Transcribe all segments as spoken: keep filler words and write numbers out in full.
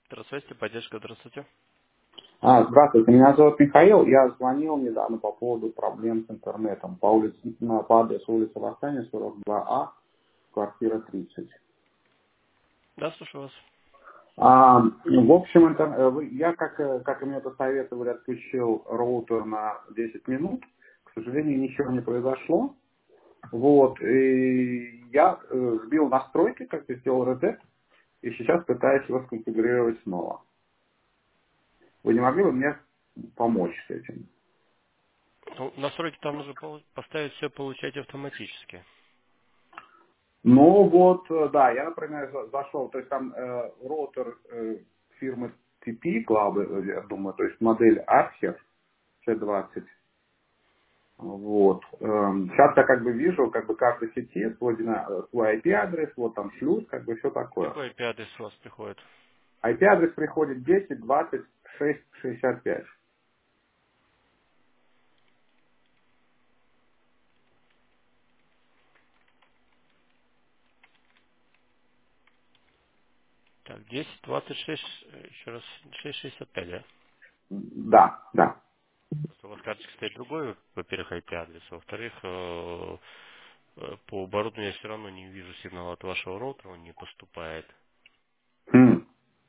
Здравствуйте, поддержка, здравствуйте. А, здравствуйте, меня зовут Михаил. Я звонил недавно по поводу проблем с интернетом по улице, на- по адресу улицы Восстания, сорок два А, квартира тридцать. Да, слушаю вас. А, в общем, интер- э, вы- я, как, э, как и мне это советовали, отключил роутер на десять минут. К сожалению, ничего не произошло. Вот, и я э, сбил настройки, как я сделал редет, и сейчас пытаюсь его сконфигурировать снова. Вы не могли бы мне помочь с этим? Ну, настройки там нужно полу- поставить все получать автоматически. Ну вот, э, да, я, например, за- зашел, то есть там э, роутер э, фирмы ти пи, Club, э, я думаю, то есть модель Archer си двадцать. Вот. Эм, Сейчас я как бы вижу, как бы карта сети, свой, дина- э, свой ай пи-адрес, вот там шлюз, как бы все такое. Какой I P-адрес у вас приходит? ай пи-адрес приходит десять двадцать шесть шестьдесят пять. Так, десять, двадцать шесть, э, еще раз, шесть шестьдесят пять, да? Да, да. Просто у вас карточка стоит другой, во-первых, I P-адрес, во-вторых, э, э, по оборудованию я все равно не вижу сигнала от вашего роутера, он не поступает. Хм.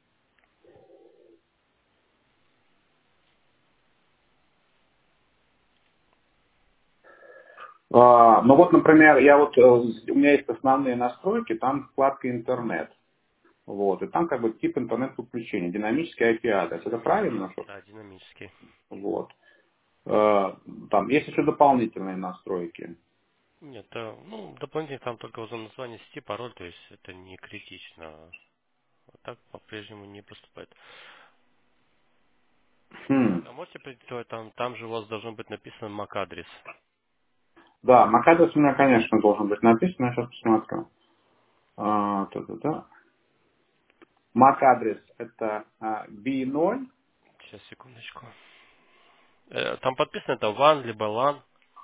А, ну вот, например, я вот, э, у меня есть основные настройки, там вкладка интернет. Вот, и там как бы тип интернет-подключения, динамический ай пи-адрес. Это правильно? Что? Да, динамический. Вот. Э, Там есть еще дополнительные настройки. Нет, э, ну, дополнительно там только за название сети, пароль, то есть это не критично. Вот так по-прежнему не поступает. Хм. А можете продиктовать, там, там же у вас должно быть написано MAC-адрес. Да, MAC-адрес у меня, конечно, должен быть написан, я сейчас посмотрю. А, та-та-та. MAC-адрес это а, би ноль. Сейчас, секундочку. Э, Там подписано это ван, либо лан.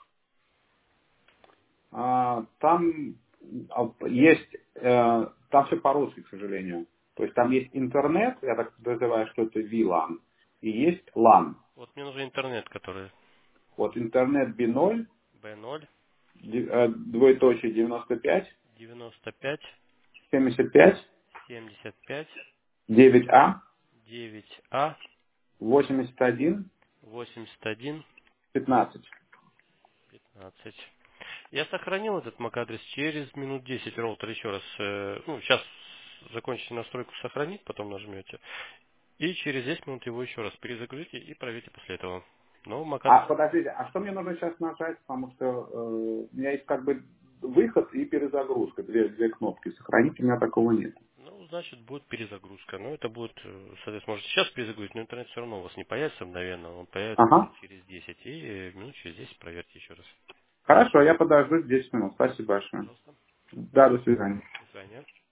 А, там а, есть, э, там все по-русски, к сожалению. То есть там есть интернет, я так подозреваю, что это ви лан, и есть лан. Вот мне нужен интернет, который Вот интернет би ноль, би ноль, ди- э, двоеточие девяносто пять, девяносто пять, семьдесят пять, семьдесят пять, девять а, девять а, восемьдесят один, восемьдесят один, пятнадцать. пятнадцать. Я сохранил этот MAC-адрес через минут десять роутер еще раз. э, Ну, сейчас закончите настройку сохранить, потом нажмете. И через десять минут его еще раз перезагрузите и проверьте после этого. Но А MAC-адрес. подождите, а что мне нужно сейчас нажать? Потому что э, у меня есть как бы выход и перезагрузка, две, две кнопки. Сохранить у меня такого нет. Ну, значит, будет перезагрузка. Но это будет, э, соответственно, может сейчас перезагрузить, но интернет все равно у вас не появится мгновенно, он появится Ага. минут через десять. И э, минут через десять проверьте еще раз. Хорошо, я подожду десять минут. Спасибо большое. Пожалуйста. Да, до свидания. До свидания.